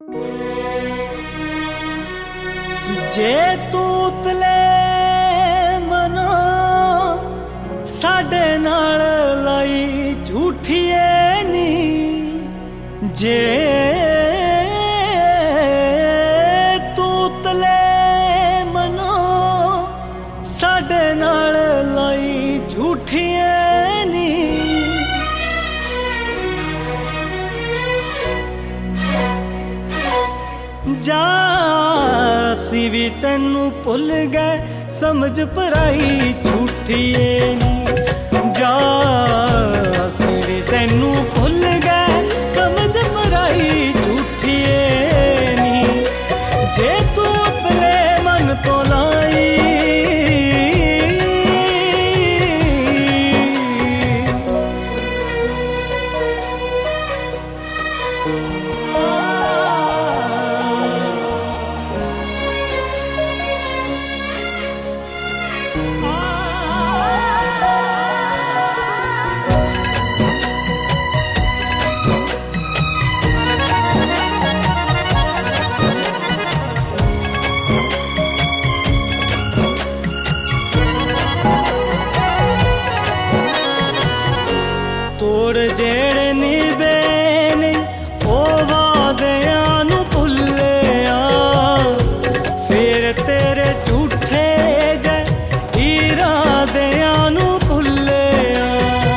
जे तू तले मनो साडे नाल लाई झूठिए नी जे तू तले मनो साडे नाल लाई झूठिए नी जा असी भी तेनू भुल गए समझ पराई झूठिए नी जा असी भी तेनू भुल गए समझ पराई झूठिए नी जे तू अपने मन तो लाई तोड़ जेड़े निभे नहीं ओ वादियां नू भुल्लिया फिर तेरे झूठे जे इरादियां नू भुल्लिया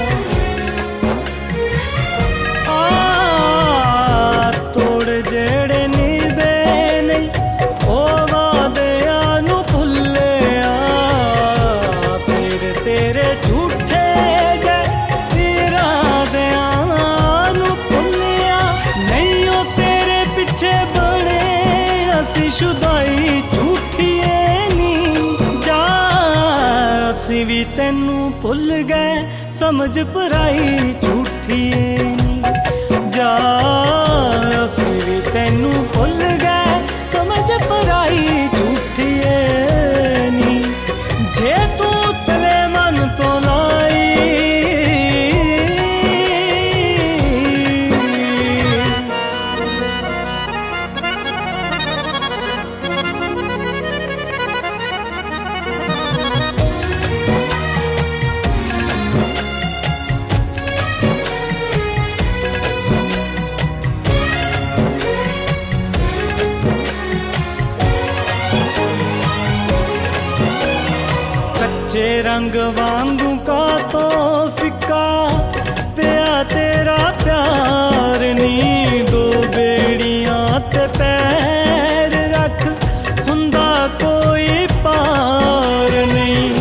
तोड़ जेड़े निभे नहीं ओ वादियां नू भुल्लिया फिर तेरे झूठे बड़े असी शुदाई झूठिए नी जा असी भी तेनू भुल गए समझ पराई झूठिए नी जा असी भी तेनू भुल गए समझ पराई झूठिए नी जे तू तले मन तो लाई कच्चे रंग वांगू का तो फिक्का पिया तेरा प्यार नी दो बेड़ियां ते पैर रख हुंदा कोई पार नहीं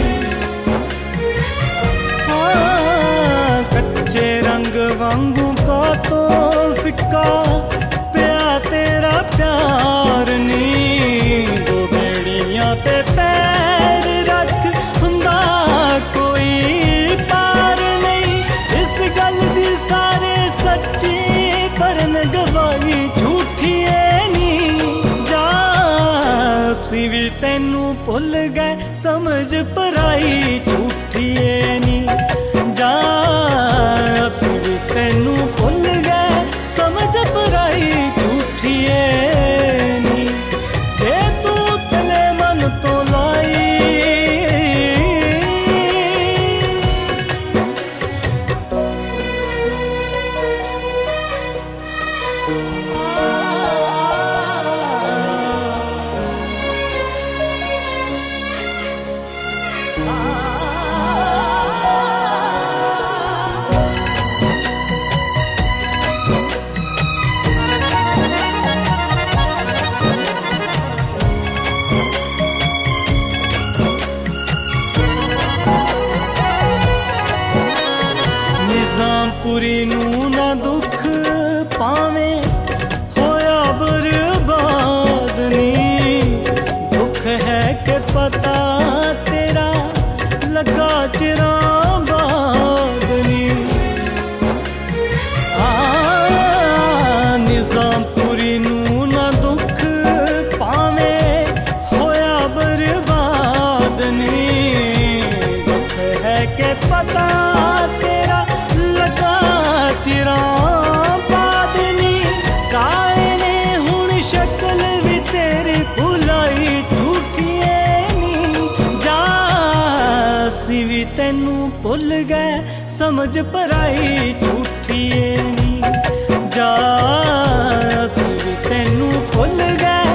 कच्चे रंग वांगू का तो फिक्का पिया तेरा प्यार नी दो बेड़ियां ते पैर रख कोई पार नहीं इस गल दी सारे सच्ची परन गवाही झूठिए नी जा असी भी तेनू भुल गए समझ पराई झूठिए नी जा असी भी तेनू भुल गए समझ पराई झूठिए नी जे तू तले मन तो लाई शक्ल भी तेरी भुलाई झूठिए नी जा असी भी तेनू भुल गए समझ पराई झूठिए नी जा असी भी तेनू भुल गए